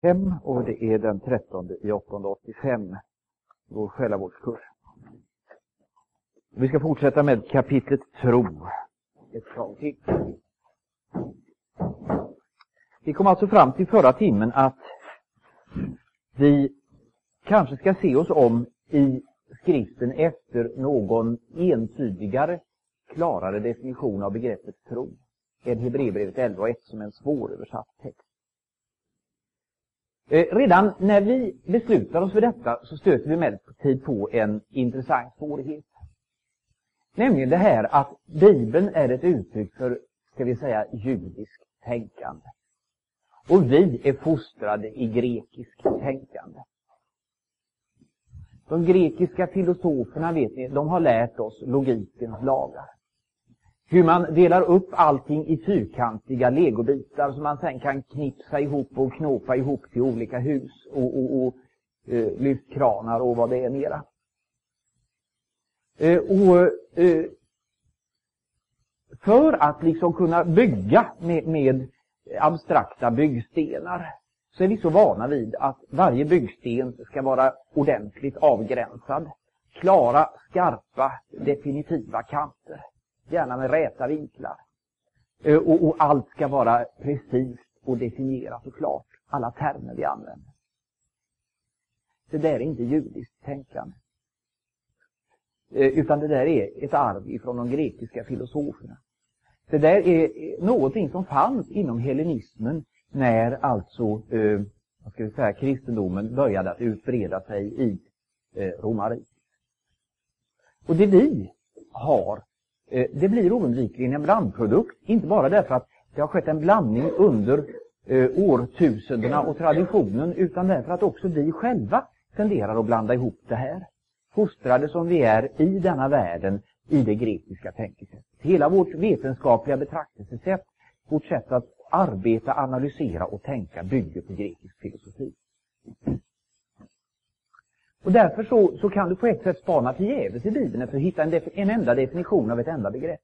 och det är den 13/8/85, vår själavårdskurs. Vi ska fortsätta med kapitlet tro ett tag till. Vi kom alltså fram till förra timmen att vi kanske ska se oss om i skriften efter någon entydigare, klarare definition av begreppet tro än Hebreerbrevet 11:1 som en svåröversatt text. Redan när vi beslutar oss för detta så stöter vi emellertid på en intressant svårighet. Nämligen det här att Bibeln är ett uttryck för, ska vi säga, judiskt tänkande. Och vi är fostrade i grekiskt tänkande. De grekiska filosoferna, vet ni, de har lärt oss logikens lagar. Hur man delar upp allting i fyrkantiga legobitar som man sen kan knipsa ihop och knåpa ihop till olika hus och lyftkranar och vad det är mera. För att liksom kunna bygga med abstrakta byggstenar så är vi så vana vid att varje byggsten ska vara ordentligt avgränsad. Klara, skarpa, definitiva kanter. Gärna med räta vinklar. Och allt ska vara precis och definierat och klart. Alla termer vi använder. Det där är inte judiskt tänkande. Utan det där är ett arv ifrån de grekiska filosoferna. Det där är någonting som fanns inom hellenismen när alltså kristendomen började att utbreda sig i Romariet. Och det vi har, det blir oundvikligen en blandprodukt, inte bara därför att det har skett en blandning under årtusendena och traditionen, utan därför att också vi själva tenderar att blanda ihop det här. Fostrade som vi är i denna världen i det grekiska tänkesättet. Hela vårt vetenskapliga betraktelsesätt, vårt sätt att arbeta, analysera och tänka bygger på grekisk filosofi. Och därför så kan du på ett sätt spana förgäves i Bibeln för att hitta en enda definition av ett enda begrepp.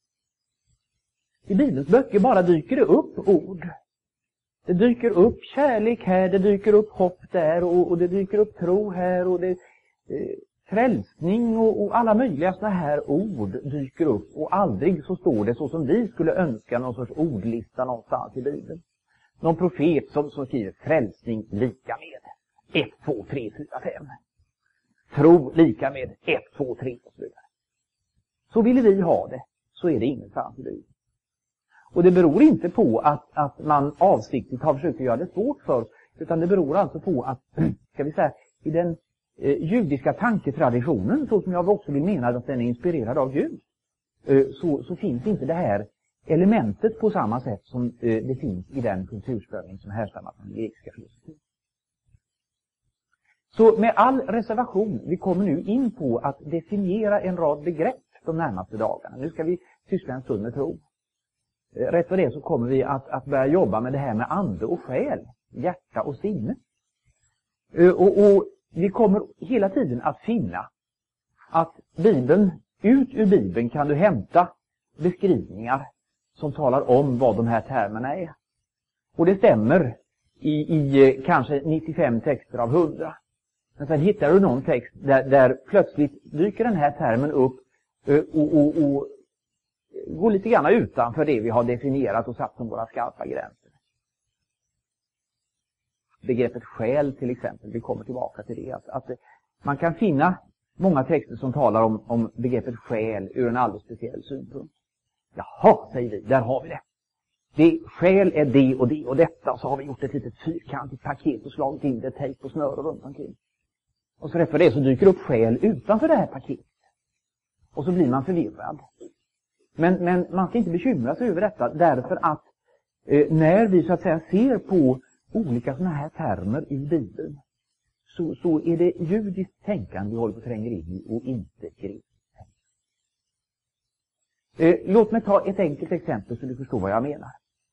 I Bibelns böcker bara dyker det upp ord. Det dyker upp kärlek här, det dyker upp hopp där och det dyker upp tro här och det frälsning och alla möjliga sådana här ord dyker upp och aldrig så står det så som vi skulle önska någon sorts ordlista någonstans i Bibeln. Någon profet som skriver frälsning lika med 1, 2, 3, 4, 5. Tro lika med 1, 2, 3 och så vidare. Så ville vi ha det, så är det ingenstans i Bibeln. Och det beror inte på att man avsiktligt har försökt göra det svårt för oss, utan det beror alltså på att, ska vi säga, i den judiska tanketraditionen, så som jag också vill mena att den är inspirerad av Gud, så finns inte det här elementet på samma sätt som det finns i den kulturströmning som härstammar från den grekiska filosofin. Så med all reservation, vi kommer nu in på att definiera en rad begrepp de närmaste dagarna. Nu ska vi syssla en stund med tro. Rätt för det så kommer vi att börja jobba med det här med ande och själ, hjärta och sinne. Och vi kommer hela tiden att finna att ut ur Bibeln kan du hämta beskrivningar som talar om vad de här termerna är. Och det stämmer i kanske 95 texter av 100. Men sen hittar du någon text där plötsligt dyker den här termen upp och går lite grann utanför det vi har definierat och satt som våra skarpa gränser. Begreppet själ till exempel, vi kommer tillbaka till det. Att man kan finna många texter som talar om begreppet själ ur en alldeles speciell synpunkt. Jaha, säger vi, där har vi det. Själ är det och det och detta, och så har vi gjort ett litet fyrkantigt paket och slagit in det, tejp och snöre runt omkring. Och så efter det så dyker upp själ utanför det här paketet. Och så blir man förvirrad. Men man ska inte bekymra sig över detta, därför att när vi så att säga ser på olika sådana här termer i Bibeln så är det judiskt tänkande vi håller på att tränga in i och inte grekiskt. Låt mig ta ett enkelt exempel så du förstår vad jag menar.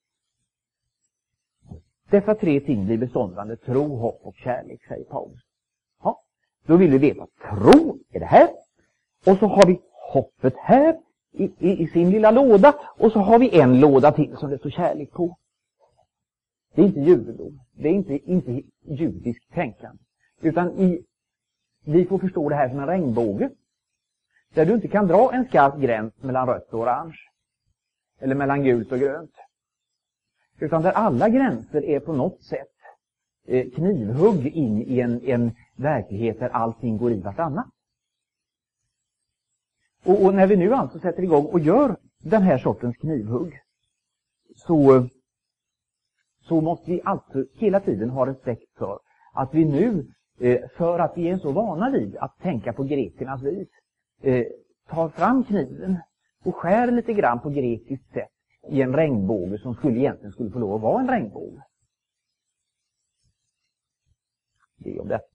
Dessa 3 ting blir beståndande: tro, hopp och kärlek, säger Paulus. Ja, då vill vi veta att tro är det här, och så har vi hoppet här i sin lilla låda, och så har vi en låda till som det står kärlek på. Det är inte judendom. Det är inte judiskt tänkande. Utan vi får förstå det här som en regnbåge. Där du inte kan dra en skarp gräns mellan rött och orange. Eller mellan gult och grönt. Utan där alla gränser är på något sätt knivhugg in i en verklighet där allting går i vartannat. Och när vi nu alltså sätter igång och gör den här sortens knivhugg så måste vi alltså hela tiden ha respekt för att vi nu, för att vi är så vana vid att tänka på grekernas vis, tar fram kniven och skär lite grann på grekiskt sätt i en regnbåge som egentligen skulle få lov att vara en regnbåge. Det är om det.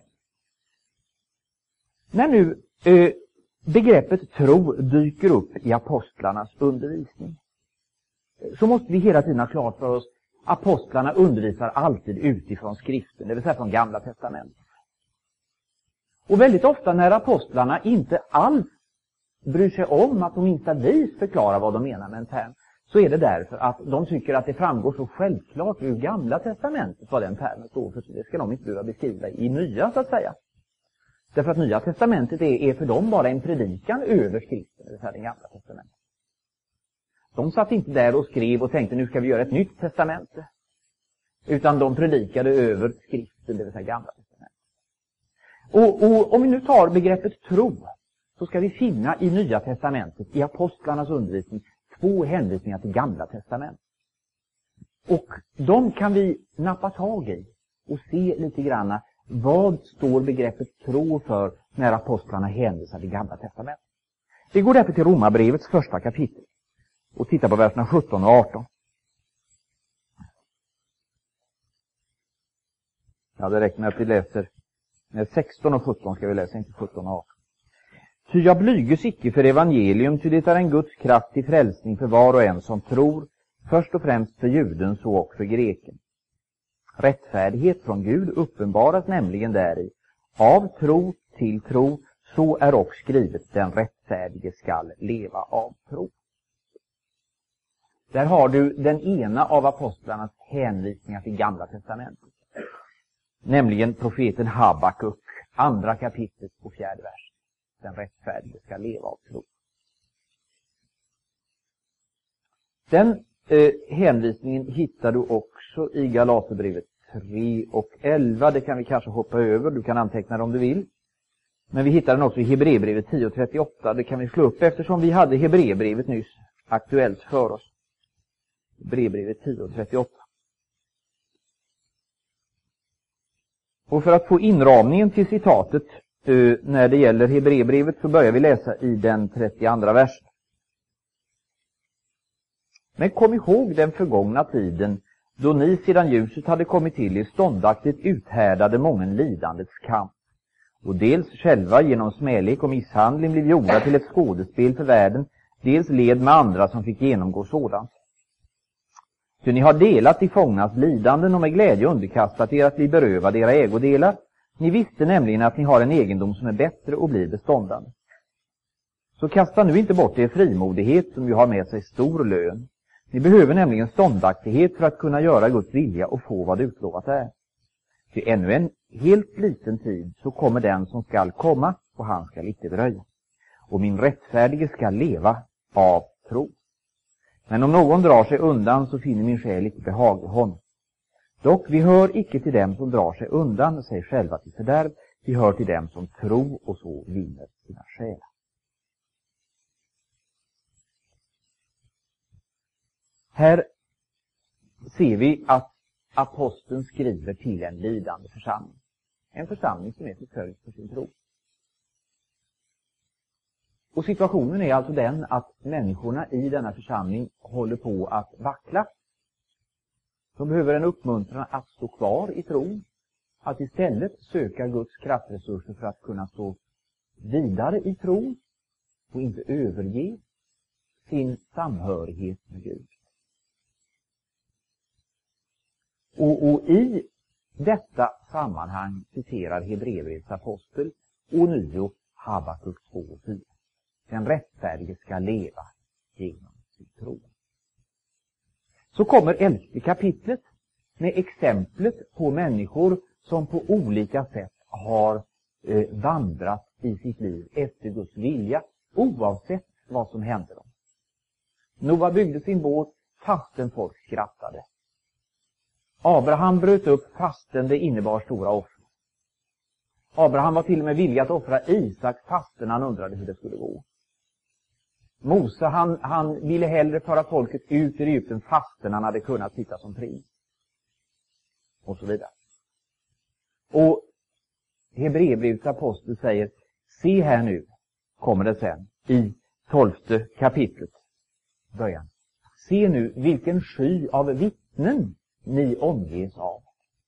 När nu begreppet tro dyker upp i apostlarnas undervisning så måste vi hela tiden ha klart för oss apostlarna undervisar alltid utifrån skriften, det vill säga från Gamla testamentet. Och väldigt ofta när apostlarna inte alls bryr sig om att de minsta vis förklarar vad de menar med en term, så är det därför att de tycker att det framgår så självklart ur Gamla testamentet vad den termen står för, så det ska de inte behöva beskriva i Nya, så att säga. Därför att Nya testamentet är för dem bara en predikan över skriften, det vill säga den Gamla testamentet. De satt inte där och skrev och tänkte nu ska vi göra ett nytt testamente. Utan de predikade över skriften, det vill säga Gamla testamentet. Och om vi nu tar begreppet tro, så ska vi finna i Nya testamentet, i apostlarnas undervisning, 2 hänvisningar till Gamla testamentet. Och de kan vi nappa tag i och se lite grann vad står begreppet tro för när apostlarna hänvisar till Gamla testamentet. Vi går därför till Romarbrevets första kapitel och tittar på verserna 17 och 18. Ja, det räcker med att vi läser 16 och 17 ska vi läsa, inte 17 och 18. Ty jag blyges icke för evangelium, ty det är en Guds kraft till frälsning för var och en som tror, först och främst för juden så och för greken. Rättfärdighet från Gud uppenbaras nämligen däri, av tro till tro, så är också skrivet, den rättfärdige skall leva av tro. Där har du den ena av apostlarnas hänvisningar till Gamla testamentet. Nämligen profeten Habakuk, 2 kapitlet och 4 vers. Den rättfärdige ska leva av tro. Den hänvisningen hittar du också i Galaterbrevet 3 och 11. Det kan vi kanske hoppa över, du kan anteckna det om du vill. Men vi hittar den också i Hebreerbrevet 10 och 38. Det kan vi slå upp eftersom vi hade Hebreerbrevet nyss aktuellt för oss. Hebreerbrevet 10 och 38. Och för att få inramningen till citatet när det gäller Hebreerbrevet så börjar vi läsa i den 32 versen. Men kom ihåg den förgångna tiden då ni sedan ljuset hade kommit till er ståndaktigt uthärdade mången lidandets kamp. Och dels själva genom smälek och misshandling blev gjorda till ett skådespel för världen, dels led med andra som fick genomgå sådant. Så ni har delat i fångas lidanden och med glädje underkastat er att bli berövade era ägodelar. Ni visste nämligen att ni har en egendom som är bättre och blir beståndande. Så kasta nu inte bort er frimodighet som ju har med sig stor lön. Ni behöver nämligen ståndaktighet för att kunna göra Guds vilja och få vad utlovat är. Till ännu en helt liten tid så kommer den som skall komma och han skall icke dröja. Och min rättfärdige skall leva av tro. Men om någon drar sig undan så finner min själ icke behag i honom. Dock vi hör icke till dem som drar sig undan sig själva till fördärv. Vi hör till dem som tror och så vinner sina själar. Här ser vi att aposteln skriver till en lidande församling. En församling som är förföljd för sin tro. Och situationen är alltså den att människorna i denna församling håller på att vackla. De behöver en uppmuntran att stå kvar i tron. Att istället söka Guds kraftresurser för att kunna stå vidare i tron. Och inte överge sin samhörighet med Gud. Och i detta sammanhang citerar Hebreerbrevets apostel ånyo Habakuk 2 och 4. Den rättfärdige ska leva genom sin tro. Så kommer 11 kapitlet med exemplet på människor som på olika sätt har vandrat i sitt liv efter Guds vilja, oavsett vad som hände dem. Noa byggde sin båt fastän folk skrattade. Abraham bröt upp fastän det innebar stora offer. Abraham var till och med villig att offra Isak fastän han undrade hur det skulle gå. Mose han ville hellre föra folket ut i Egypten fastän han hade kunnat sitta som prins. Och så vidare. Och Hebreerbrevets apostel säger, se här nu, kommer det sen, i 12:e kapitlet början. Se nu vilken sky av vittnen ni omges av.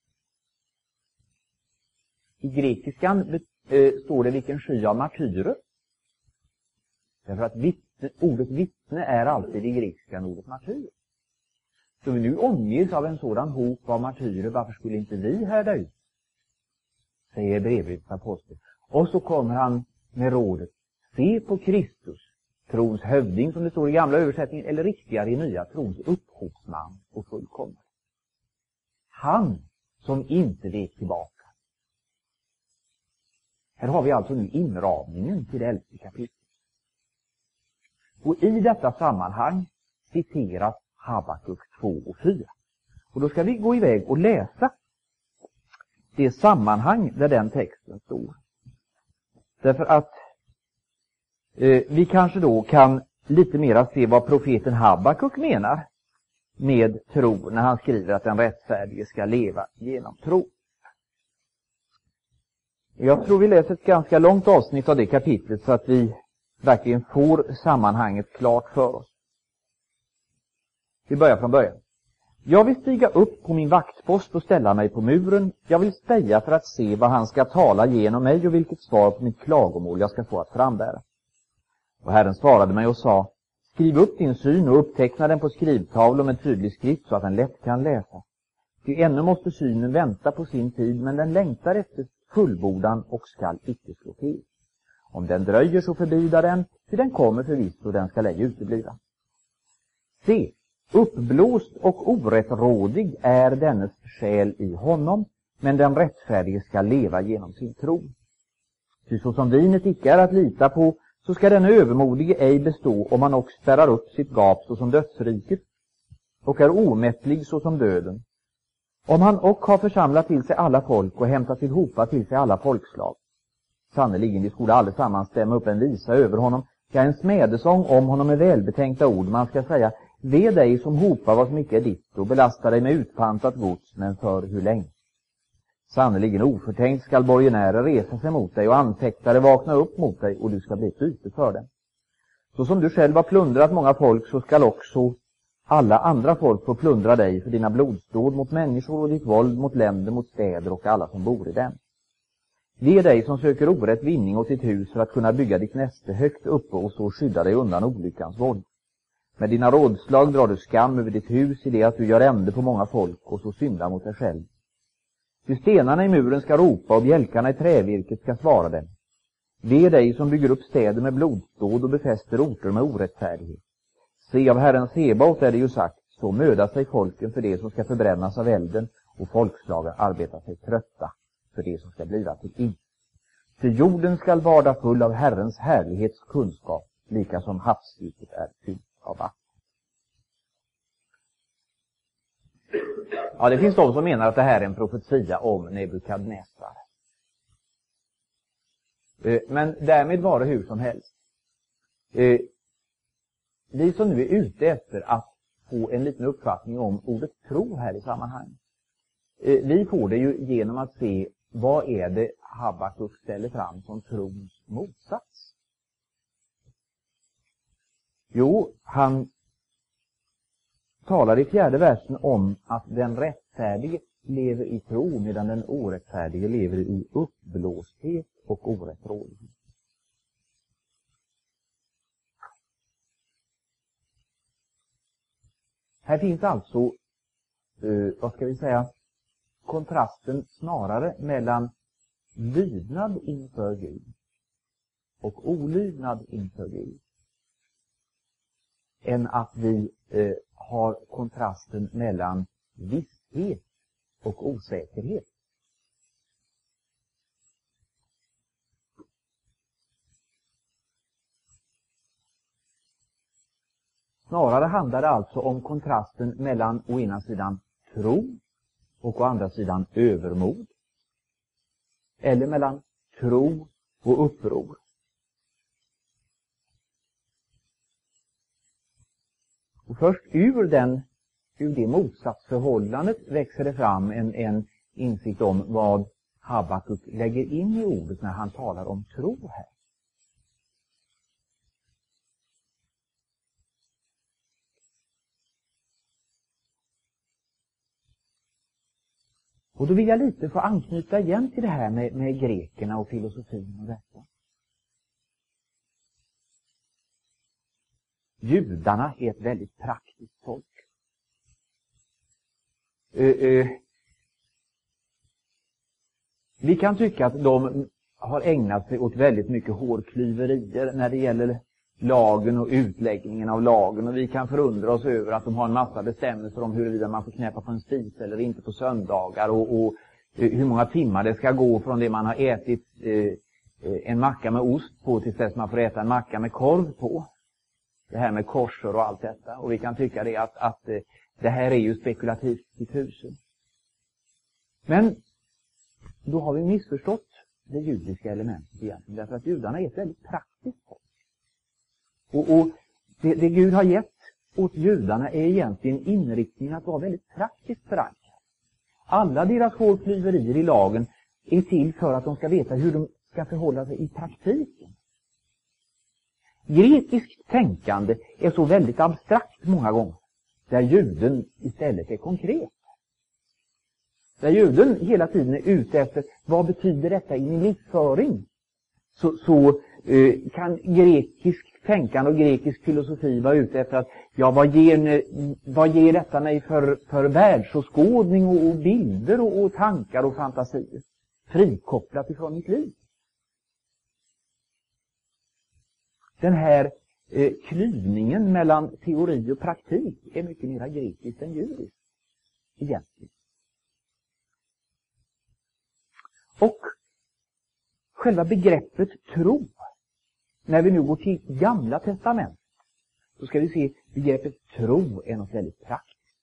I grekiskan står det vilken sky av martyrer. Därför att ordet vittne är alltid i grekiskan ordet martyr. Så vi nu omges av en sådan hop av martyrer, varför skulle inte vi härda ut? Säger Hebreerbrevets apostel. Och så kommer han med rådet, se på Kristus, trons hövding som det står i gamla översättningen, eller riktigare i nya, trons upphovsman och fullkomlig. Han som inte vek tillbaka. Här har vi alltså nu inramningen till det 11:e kapitlet. Och i detta sammanhang citeras Habakuk 2 och 4. Och då ska vi gå iväg och läsa det sammanhang där den texten står. Därför att vi kanske då kan lite mera se vad profeten Habakuk menar med tro när han skriver att den rättfärdige ska leva genom tro. Jag tror vi läser ett ganska långt avsnitt av det kapitlet så att vi verkligen får sammanhanget klart för oss. Vi börjar från början. Jag vill stiga upp på min vaktpost och ställa mig på muren. Jag vill speja för att se vad han ska tala genom mig och vilket svar på mitt klagomål jag ska få att frambära. Och Herren svarade mig och sa, skriv upp din syn och uppteckna den på skrivtavlor med tydlig skrift så att den lätt kan läsas. Ty ännu måste synen vänta på sin tid, men den längtar efter fullbordan och skall icke slå till. Om den dröjer så förbida den, ty den kommer förvisso och den ska ej utebliva. Se, uppblåst och orättrådig är dennes själ i honom, men den rättfärdige ska leva genom sin tro. Ty så som vinet icke är att lita på, så ska den övermodige ej bestå om han också spärrar upp sitt gap så som dödsriket, och är omättlig så som döden. Om han och har församlat till sig alla folk och hämtat tillhopa till sig alla folkslag. Sannoliken vi skulle allesammans stämma upp en visa över honom, ja en smedesång om honom med välbetänkta ord. Man ska säga, ve dig som hopar vad som icke är ditt och belastar dig med utpantat gods, men för hur länge? Sannoliken oförtänkt skall borgenärer resa sig mot dig och anfäktare vakna upp mot dig och du ska bli ett byte för dem. Så som du själv har plundrat många folk så skall också alla andra folk får plundra dig för dina blodsdåd mot människor och ditt våld mot länder, mot städer och alla som bor i dem. Ve dig som söker orätt vinning åt ditt hus för att kunna bygga ditt näste högt uppe och så skydda dig undan olyckans våld. Med dina rådslag drar du skam över ditt hus i det att du gör ände på många folk och så syndar mot dig själv. Ty stenarna i muren ska ropa och bjälkarna i trävirket ska svara dem. Ve dig som bygger upp städer med blodsdåd och befäster orter med orättfärdighet. Se, av Herrens Sebaot är det ju sagt, så möda sig folken för det som ska förbrännas av elden och folkslagen arbetar sig trötta för det som ska bliva till in. För jorden skall vara full av Herrens härlighets kunskap, lika som havsdjupet är fyllt av vatten. Ja, det finns de som menar att det här är en profetia om Nebukadnessar. Men därmed var det hur som helst. Vi som nu är ute efter att få en liten uppfattning om ordet tro här i sammanhanget. Vi får det ju genom att se vad är det Habakuk ställer fram som trons motsats. Jo, han talar i 4:e versen om att den rättfärdige lever i tro medan den orättfärdige lever i uppblåsthet och orättrådighet. Här finns alltså, vad ska vi säga, kontrasten snarare mellan lydnad inför Gud och olydnad inför Gud. Än att vi har kontrasten mellan visshet och osäkerhet. Snarare handlar det alltså om kontrasten mellan å ena sidan tro och å andra sidan övermod. Eller mellan tro och uppror. Och först ur det motsatsförhållandet växer det fram en insikt om vad Habakuk lägger in i ordet när han talar om tro här. Och då vill jag lite få anknyta igen till det här med grekerna och filosofin och detta. Judarna är ett väldigt praktiskt folk. Vi kan tycka att de har ägnat sig åt väldigt mycket hårklyverier när det gäller lagen och utläggningen av lagen. Och vi kan förundra oss över att de har en massa bestämmelser om huruvida man får knäppa på en spis eller inte på söndagar. Och hur många timmar det ska gå från det man har ätit en macka med ost på tills dess man får äta en macka med korv på. Det här med korser och allt detta. Och vi kan tycka det att det här är ju spekulativt i tusen. Men då har vi missförstått det judiska elementet egentligen. Därför att judarna är ett väldigt praktiskt folk. Och det Gud har gett åt judarna är egentligen inriktningen att vara väldigt praktiskt förankrad. Alla deras hårklyverier i lagen är till för att de ska veta hur de ska förhålla sig i praktiken. Grekiskt tänkande är så väldigt abstrakt många gånger, där juden istället är konkret. Där juden hela tiden är ute efter vad betyder detta i min livsföring. Så kan grekiskt tänkande och grekisk filosofi vara ute efter att vad ger detta mig för världsåskådning och bilder och tankar och fantasier frikopplat ifrån mitt liv. Den här klyvningen mellan teori och praktik är mycket mer grekisk än judisk egentligen. Och själva begreppet tro, när vi nu går till Gamla testamentet, så ska vi se begreppet tro är något väldigt praktiskt.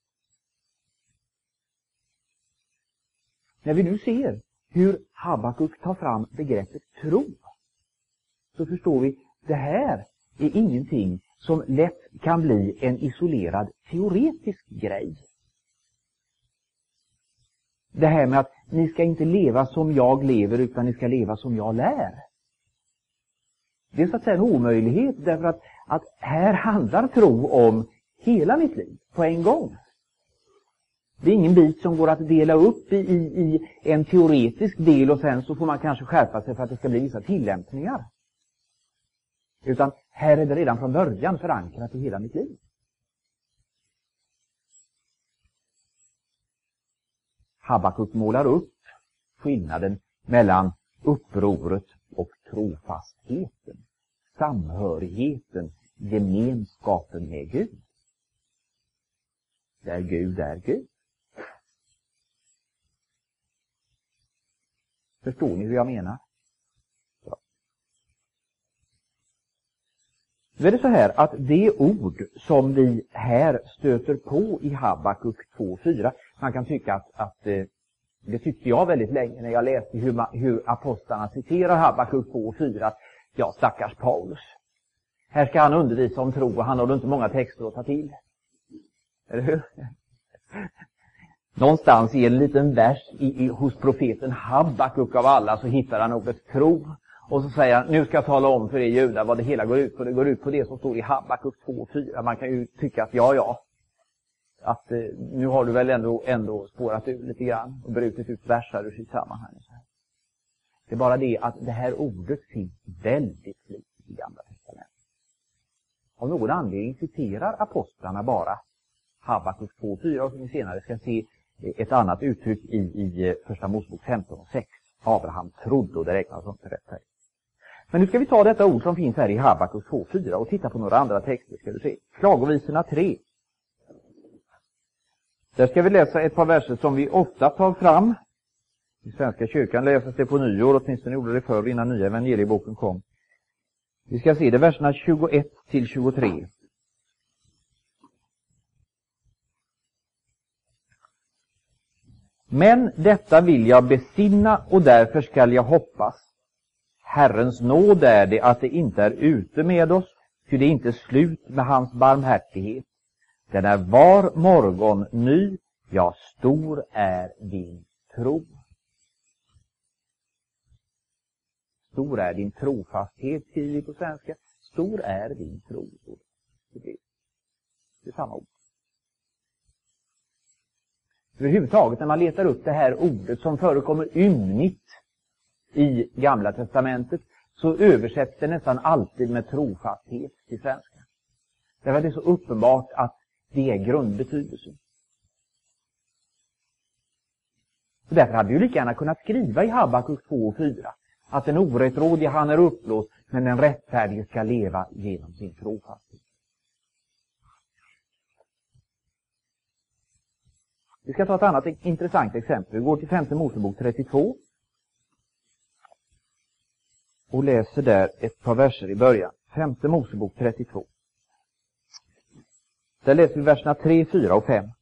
När vi nu ser hur Habakuk tar fram begreppet tro, så förstår vi att det här är ingenting som lätt kan bli en isolerad teoretisk grej. Det här med att ni ska inte leva som jag lever utan ni ska leva som jag lär. Det är så att säga en omöjlighet, därför att här handlar tro om hela mitt liv på en gång. Det är ingen bit som går att dela upp i en teoretisk del och sen så får man kanske skärpa sig för att det ska bli vissa tillämpningar. Utan här är det redan från början förankrat i hela mitt liv. Habakuk målar upp skillnaden mellan upproret och trofastheten, samhörigheten, gemenskapen med Gud. Där Gud är Gud. Förstår ni hur jag menar? Ja. Nu är det så här att det ord som vi här stöter på i Habakuk 2:4, man kan tycka att det tyckte jag väldigt länge när jag läste hur apostlarna citerar Habakuk 2:4. Ja, stackars Paulus. Här ska han undervisa om tro och han har inte många texter att ta till. Eller hur? Någonstans i en liten vers hos profeten Habakuk av alla så hittar han ordet tro. Och så säger han, nu ska jag tala om för er judar vad det hela går ut på. Det går ut på det som står i Habakuk 2:4. Man kan ju tycka att att nu har du väl ändå spårat ut lite grann och brutit ut versar ur sitt sammanhang. Det är bara det att det här ordet finns väldigt flitigt i Gamla testamentet. Av någon anledning citerar apostlarna bara Habakuk 2:4 och som vi senare ska se ett annat uttryck i första Mosebok 15:6. Abraham trodde och det räknas inte rätt här. Men nu ska vi ta detta ord som finns här i Habakuk 2:4 och titta på några andra texter, ska du se. Klagovisorna 3. Där ska vi läsa ett par verser som vi ofta tar fram. I Svenska kyrkan läses det på nyår, åtminstone gjorde det förr innan nya evangelieboken kom. Vi ska se det verserna 21 till 23. Men detta vill jag besinna och därför skall jag hoppas. Herrens nåd är det att det inte är ute med oss, för det är inte slut med hans barmhärtighet. Den är var morgon ny, ja stor är din tro. Stor är din trofasthet, skriver vi på svenska. Stor är din tro. Det är samma ord. Överhuvudtaget när man letar upp det här ordet som förekommer ymnigt i Gamla testamentet, så översätts det nästan alltid med trofasthet till svenska. Därför det är så uppenbart att det är grundbetydelsen. Och därför hade vi ju lika gärna kunnat skriva i Habakuk 2 och 4 att den orättrådige han är uppblåst, men den rättfärdige ska leva genom sin trofasthet. Vi ska ta ett annat intressant exempel. Vi går till 5 Mosebok 32 och läser där ett par verser i början. 5 Mosebok 32. Där läser vi verserna 3, 4 och 5.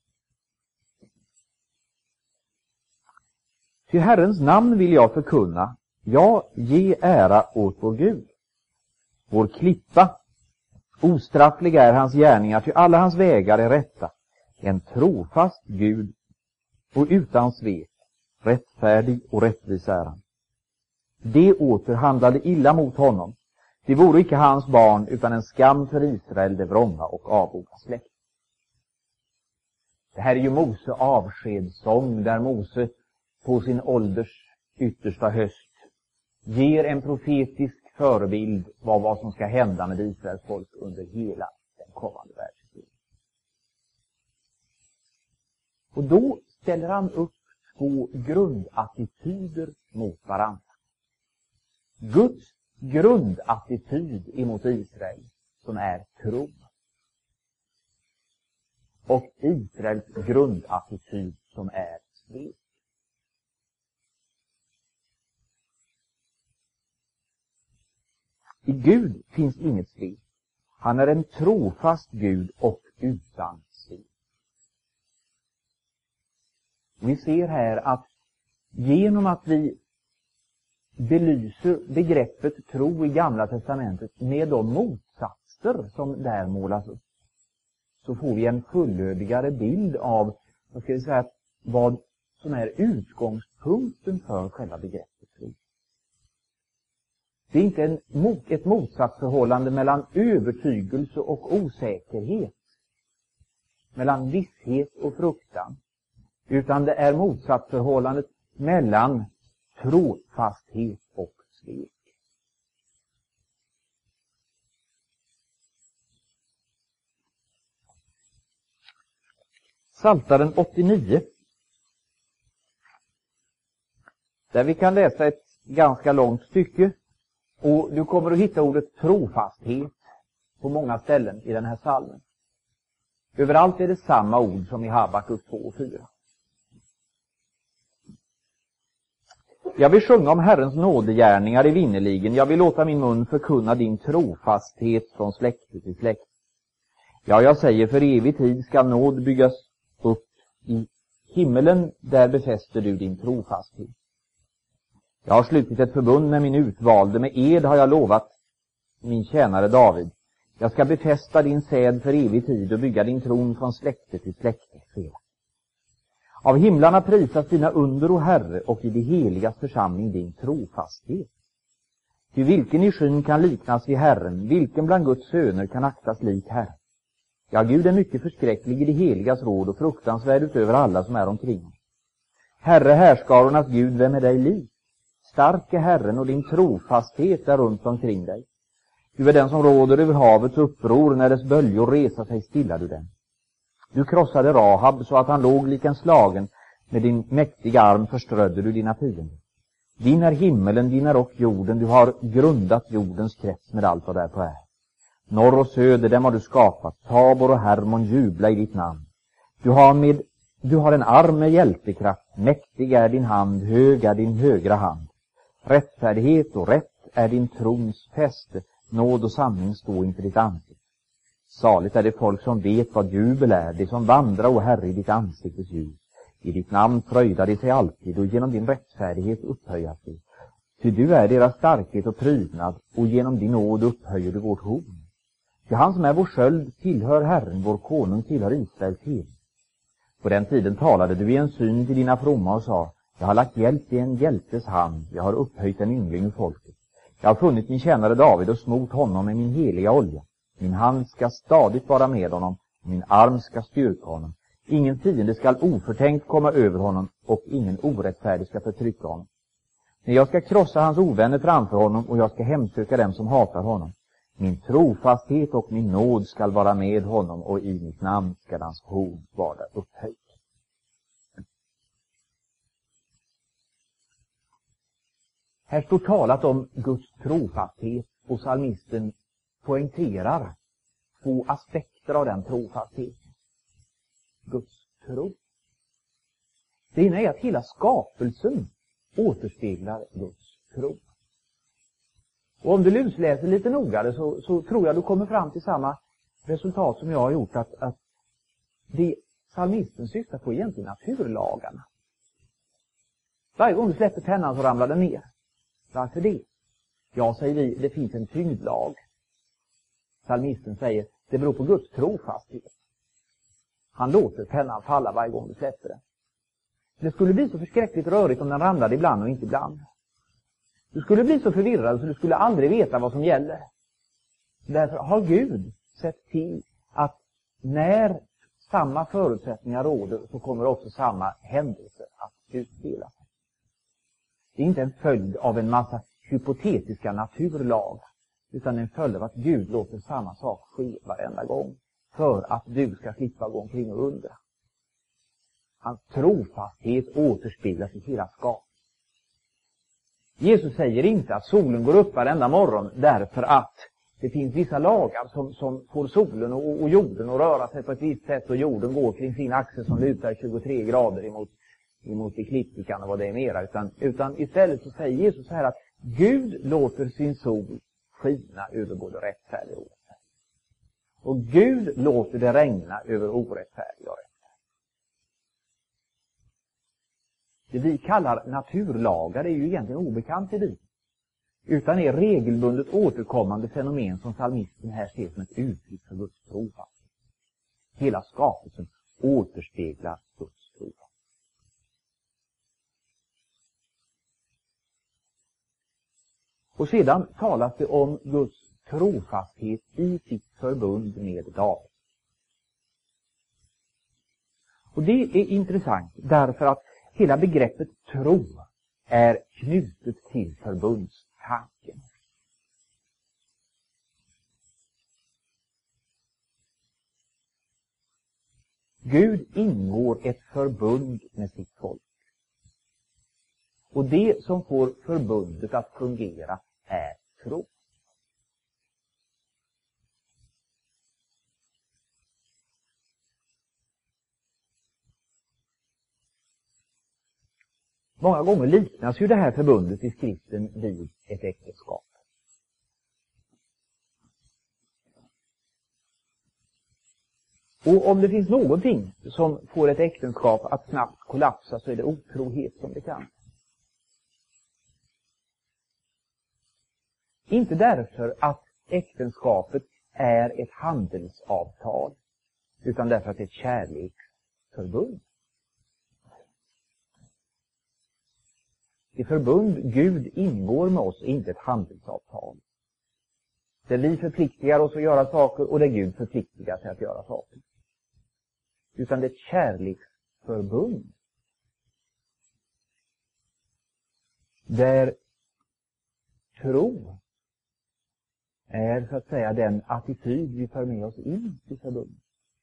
Till Herrens namn vill jag förkunna, ja, ge ära åt vår Gud. Vår klippa, ostrafflig är hans gärningar, till alla hans vägar är rätta. En trofast Gud och utan svek, rättfärdig och rättvis är han. Det åter handlade illa mot honom. Det vore icke hans barn utan en skam för Israel, det vrånga och avoga släkt. Det här är ju Mose avskedssång, där Mose på sin ålders yttersta höst ger en profetisk förebild av vad som ska hända med Israels folk under hela den kommande världshistorien. Och då ställer han upp 2 grundattityder mot varandra. Guds grundattityd emot Israel, som är tro. Och Israels grundattityd, som är svek. I Gud finns inget svek. Han är en trofast Gud och utan svek. Vi ser här att genom att vi belyser begreppet tro i Gamla testamentet med de motsatser som där målas upp, så får vi en fullödigare bild av, vad som är utgångspunkten för själva begreppet tro. Det är inte ett motsatsförhållande mellan övertygelse och osäkerhet, mellan visshet och fruktan, utan det är motsatsförhållandet mellan trofasthet och svek. Psaltaren 89, där vi kan läsa ett ganska långt stycke, och du kommer att hitta ordet trofasthet på många ställen i den här psalmen. Överallt är det samma ord som i Habakuk 2 och 4. Jag vill sjunga om Herrens nådegärningar i vinnerligen. Jag vill låta min mun förkunna din trofasthet från släkte till släkt. Ja, jag säger, för evig tid ska nåd byggas upp i himmelen, där befäster du din trofasthet. Jag har slutit ett förbund med min utvalde, med ed har jag lovat min tjänare David. Jag ska befästa din säd för evig tid och bygga din tron från släkte till släkte. Av himlarna prisas dina under, o Herre, och i det heligas församling din trofasthet. Ty vilken i skyn kan liknas vid Herren, vilken bland Guds söner kan aktas lik Herren? Ja, Gud är mycket förskräcklig i det heligas råd och fruktansvärd utöver alla som är omkring. Herre, härskarornas Gud, vem är dig lik? Stark är Herren och din trofasthet är runt omkring dig. Du är den som råder över havets uppror, när dess böljor resa sig stilla du den. Du krossade Rahab så att han låg lik en slagen, med din mäktiga arm förströdde du dina fiender. Din är himmelen, din är och jorden, du har grundat jordens krets med allt vad därpå är. Norr och söder, dem har du skapat, Tabor och Hermon jubla i ditt namn. Du har med Du har en arm med hjältekraft, mäktig är din hand, hög är din högra hand. Rättfärdighet och rätt är din trons fäste, nåd och sanning stå inför ditt ansikte. Saligt är det folk som vet vad jubel är, det som vandrar, o Herre, i ditt ansiktes ljus. I ditt namn fröjdar de sig alltid, och genom din rättfärdighet upphöjas de. Ty du är deras starkhet och prydnad, och genom din nåd upphöjer du vårt horn. Ty han som är vår sköld tillhör Herren, vår konung tillhör Israels hel. På den tiden talade du i en syn till dina fromma och sa: jag har lagt hjälp i en hjältes hand, jag har upphöjt en yngling ur folket. Jag har funnit min tjänare David och smort honom med min heliga olja. Min hand ska stadigt vara med honom, och min arm ska styrka honom. Ingen fiende skall oförtänkt komma över honom, och ingen orättfärdig ska förtrycka honom. Men jag ska krossa hans ovänner framför honom, och jag ska hemsöka dem som hatar honom. Min trofasthet och min nåd skall vara med honom, och i mitt namn skall hans horn vara upphöjt. Här står talat om Guds trofasthet, och psalmisten poängterar två aspekter av den trofastheten. Guds tro. Det ena är att hela skapelsen återspeglar Guds tro. Och om du lusläser lite nogare så tror jag du kommer fram till samma resultat som jag har gjort, att det psalmisten syftar på egentligen naturlagarna. Varje gång du släpper pennan så ramlar den ner. Varför det? Ja, säger vi, det finns en tyngdlag. Psalmisten säger, det beror på Guds trofasthet. Han låter pennan falla varje gång du släpper den. Det skulle bli så förskräckligt rörigt om den ramlade ibland och inte ibland. Du skulle bli så förvirrad så du skulle aldrig veta vad som gäller. Därför har Gud sett till att när samma förutsättningar råder så kommer också samma händelse att utspela sig. Det är inte en följd av en massa hypotetiska naturlagar, utan en följd av att Gud låter samma sak ske varenda gång för att du ska slippa gå omkring och undra. Hans trofasthet återspeglas i hela skapelsen. Jesus säger inte att solen går upp varenda morgon därför att det finns vissa lagar som får solen och jorden att röra sig på ett visst sätt, och jorden går kring sin axel som lutar 23 grader emot ekliptikan och vad det är mera. Utan istället så säger Jesus så här att Gud låter sin sol skina över både rättfärdig och orättfärdig. Och Gud låter det regna över orättfärdig och rättfärdig. Det vi kallar naturlagar är ju egentligen obekant i Bibeln, utan är regelbundet återkommande fenomen som psalmisten här ser som ett uttryck för Guds trofasthet. Hela skapelsen återspeglar Guds trofasthet. Och sedan talas det om Guds trofasthet i sitt förbund med David. Och det är intressant därför att hela begreppet tro är knutet till förbundstanken. Gud ingår ett förbund med sitt folk. Och det som får förbundet att fungera är tro. Många gånger liknas ju det här förbundet i skriften vid ett äktenskap. Och om det finns någonting som får ett äktenskap att snabbt kollapsa så är det otrohet som det kan. Inte därför att äktenskapet är ett handelsavtal, utan därför att det är ett kärleksförbund. Det förbund Gud ingår med oss är inte ett handelsavtal. Där vi förpliktigar oss att göra saker och där Gud förpliktigar sig att göra saker. Utan det är ett kärleksförbund. Där tro är så att säga den attityd vi för med oss in i förbundet.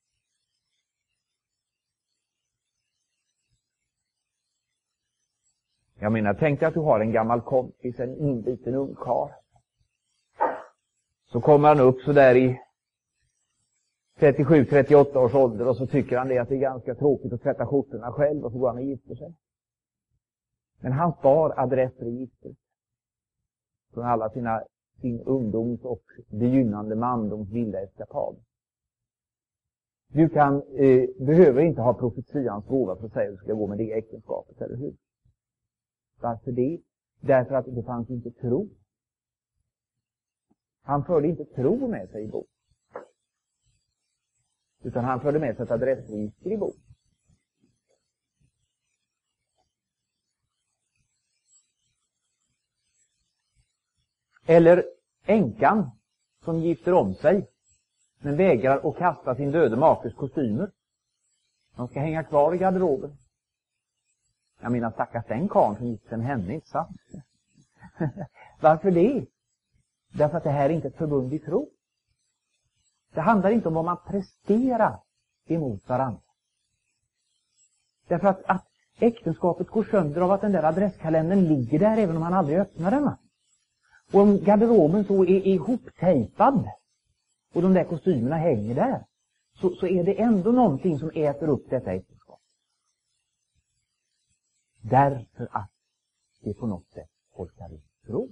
Jag menar, tänk dig att du har en gammal kompis, en liten ungkarl. Så kommer han upp så där i 37-38 års ålder, och så tycker han det att det är ganska tråkigt att tvätta skjortorna själv, och så går han och gifter sig. Men han spar adressregistret från alla sin ungdoms och begynnande mandoms vilda eskapad. Du behöver inte ha profetians gåva för att säga att du ska gå med det äktenskapet, eller hur? Varför det? Därför att det fanns inte tro. Han förde inte tro med sig i bok. Utan han förde med sig ett adressregister i bok. Eller änkan som gifter om sig men vägrar att kasta sin döde makes kostymer. De ska hänga kvar i garderoben. Jag menar, stackars den karln som gifter med henne, inte sant? Varför det? Därför att det här är inte ett förbund i tro. Det handlar inte om vad man presterar emot varandra. Därför att äktenskapet går sönder av att den där adresskalendern ligger där även om man aldrig öppnar den. Och om garderoben så är ihoptejpad och de där kostymerna hänger där, så är det ändå någonting som äter upp detta äktenskap. Därför att det på något sätt orkar vi tro.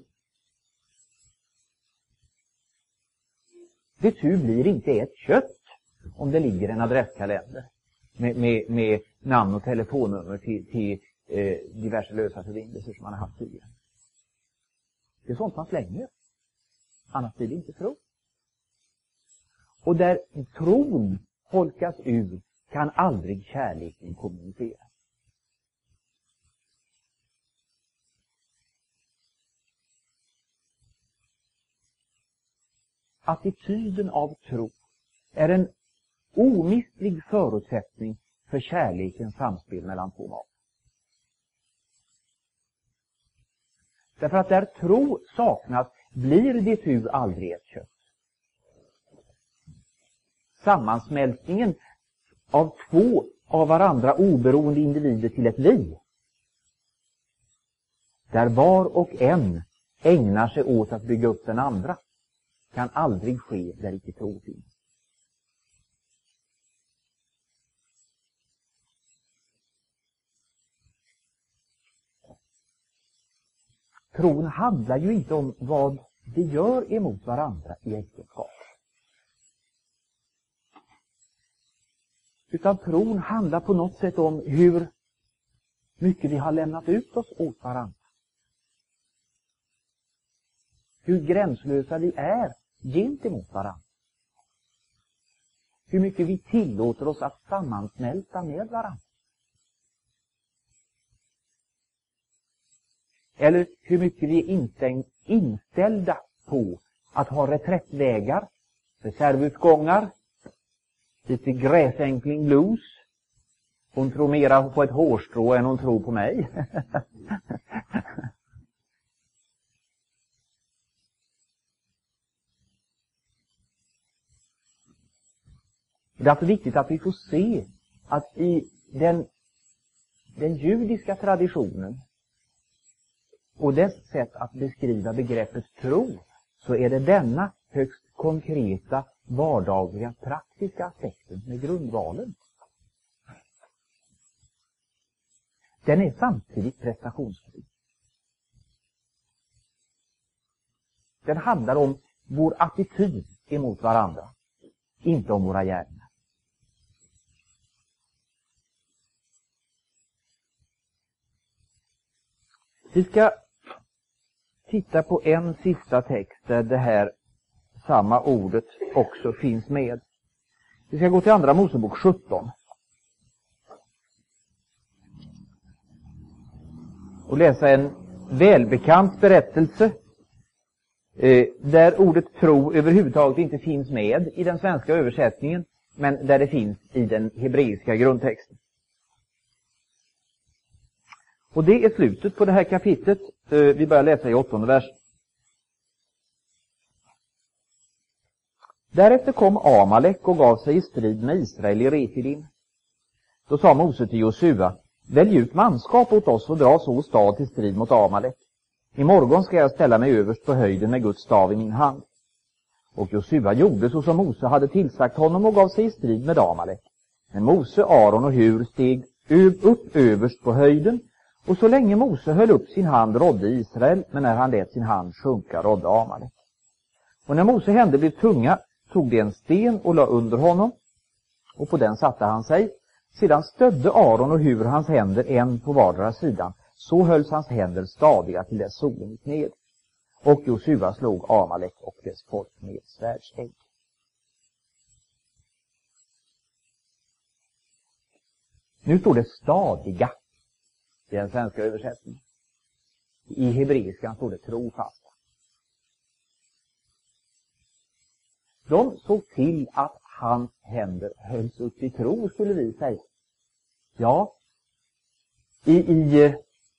Det blir inte ett kött om det ligger en adresskalender med namn och telefonnummer till diverse lösa förbindelser som man har haft tidigare. Det är sånt man slänger. Annars blir det inte tro. Och där tron holkas ur kan aldrig kärleken kommunicera. Attityden av tro är en omistlig förutsättning för kärlekens samspel mellan två makar. Därför att där tro saknas blir det aldrig ett kött. Sammansmältningen av två av varandra oberoende individer till ett vi, där var och en ägnar sig åt att bygga upp den andra, kan aldrig ske där icke tro finns. Tron handlar ju inte om vad vi gör emot varandra i äktenskap. Utan tron handlar på något sätt om hur mycket vi har lämnat ut oss åt varandra. Hur gränslösa vi är gentemot varandra. Hur mycket vi tillåter oss att sammansmälta med varandra. Eller hur mycket vi är inställda på att ha reträttvägar, reservutgångar, lite gräsänkling blues. Hon tror mera på ett hårstrå än hon tror på mig. Det är alltså viktigt att vi får se att i den judiska traditionen och dess sätt att beskriva begreppet tro, så är det denna högst konkreta, vardagliga, praktiska aspekten med grundvalen. Den är samtidigt prestationsfri. Den handlar om vår attityd emot varandra, inte om våra gärningar. Vi ska titta på en sista text där det här samma ordet också finns med. Vi ska gå till Andra Mosebok 17. Och läsa en välbekant berättelse där ordet tro överhuvudtaget inte finns med i den svenska översättningen, men där det finns i den hebreiska grundtexten. Och det är slutet på det här kapitlet. Vi börjar läsa i 8:e versen. Därefter kom Amalek och gav sig i strid med Israel i Refidim. Då sa Mose till Josua: välj ut manskap åt oss och dra så stad till strid mot Amalek. Imorgon ska jag ställa mig överst på höjden med Guds stav i min hand. Och Josua gjorde så som Mose hade tillsagt honom och gav sig i strid med Amalek. Men Mose, Aron och Hur steg upp överst på höjden, och så länge Mose höll upp sin hand rådde Israel, men när han lät sin hand sjunka rådde Amalek. Och när Mose händer blev tunga tog de en sten och la under honom, och på den satte han sig. Sedan stödde Aron och Hur hans händer en på vardera sidan, så hölls hans händer stadiga till dess solen gick ned. Och Josua slog Amalek och dess folk med svärdsägg. Nu står det stadiga i den svenska översättningen. I hebreiskan står det trofasta. De såg till att hans händer hölls upp i tro, skulle vi säga. Ja, i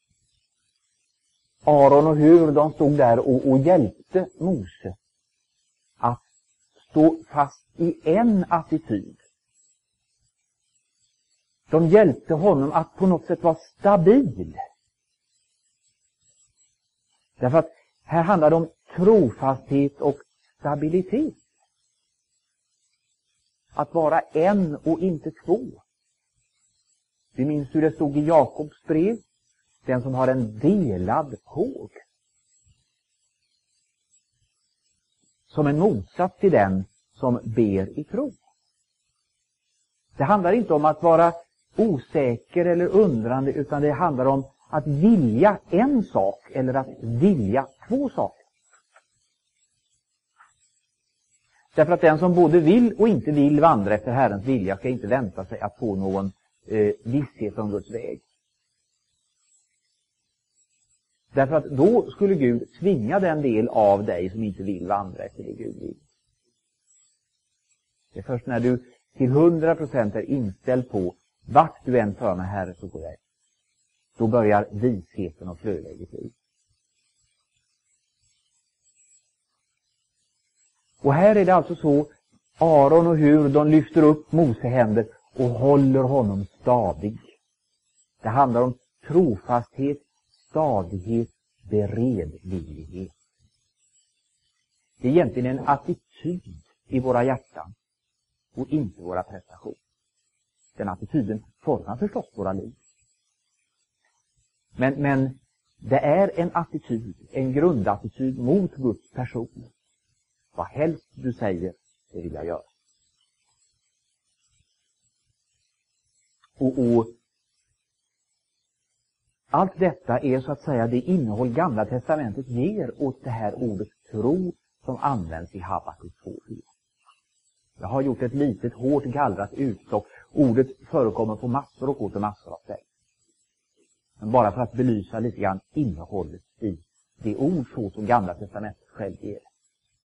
Aron och Hur, de stod där och hjälpte Mose att stå fast i en attityd. De hjälpte honom att på något sätt vara stabil. Därför att här handlar det om trofasthet och stabilitet. Att vara en och inte två. Vi minns hur det stod i Jakobs brev. Den som har en delad håg. Som en motsats till den som ber i tro. Det handlar inte om att vara osäker eller undrande, utan det handlar om att vilja en sak eller att vilja två saker. Därför att den som både vill och inte vill vandra efter Herrens vilja ska inte vänta sig att få någon visshet om Guds väg. Därför att då skulle Gud tvinga den del av dig som inte vill vandra efter det Gud vill. Det är först när du till 100% är inställd på vart du än för med Herre så går jag. Då börjar visheten och flöda i ditt liv. Och här är det alltså så, Aron och Hur, de lyfter upp Mose händer och håller honom stadig. Det handlar om trofasthet, stadighet, beredvillighet. Det är egentligen en attityd i våra hjärtan och inte våra prestationer. Den attityden formar förstås våra liv. Men det är en attityd, en grundattityd mot Guds person. Vad helst du säger, det vill jag göra. Och allt detta är så att säga det innehåll Gamla testamentet ger åt det här ordet tro som används i Habakuk 2:4. Jag har gjort ett litet hårt gallrat utstock. Ordet förekommer på massor och åter massor av ställen. Men bara för att belysa lite grann innehållet i det ord så som Gamla testamentet själv ger.